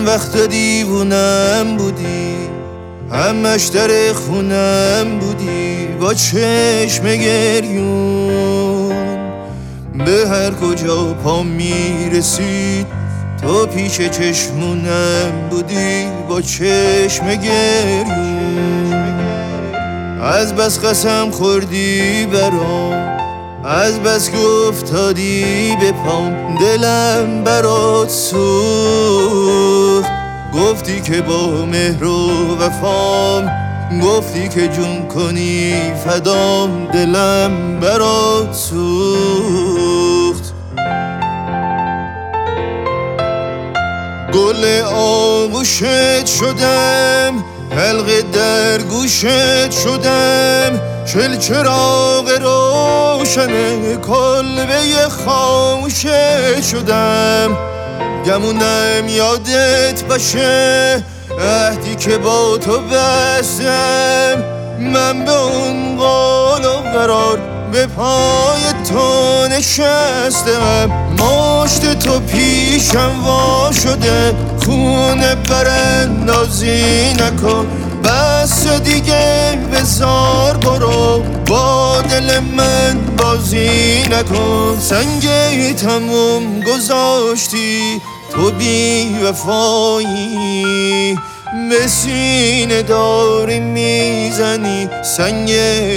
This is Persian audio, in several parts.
وقت دیوونم بودی، همش در خونم بودی با چشم گریون. به هر کجا پا میرسید تو پیش چشمونم بودی با چشم گریون. از بس قسم خوردی برام، از بس گفتادی به پام، دلم برات سوخت. گفتی که با مهر و وفام، گفتی که جون کنی فدام، دلم برات سوخت. گل آغوشت شدم، حلقه در گوشت شدم، چل چراغ روشن کلبه خاموشت شدم. گمونم یادت باشه عهدی که با تو بستم، من به اون قول و قرار به پای تو نشستم. مشت تو پیشم وا شده، خونه براندازی نکن، بس دیگه بزار برو، با دل من بازی نکن. سنگ تموم گذاشتی تو بی وفایی، به سینه داری میزنی سنگ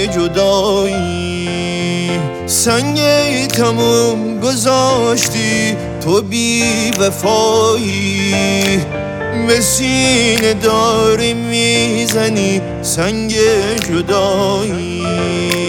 جدایی. سنگ تموم گذاشتی تو بی وفایی، به سینه داری میزنی سنگ جدایی.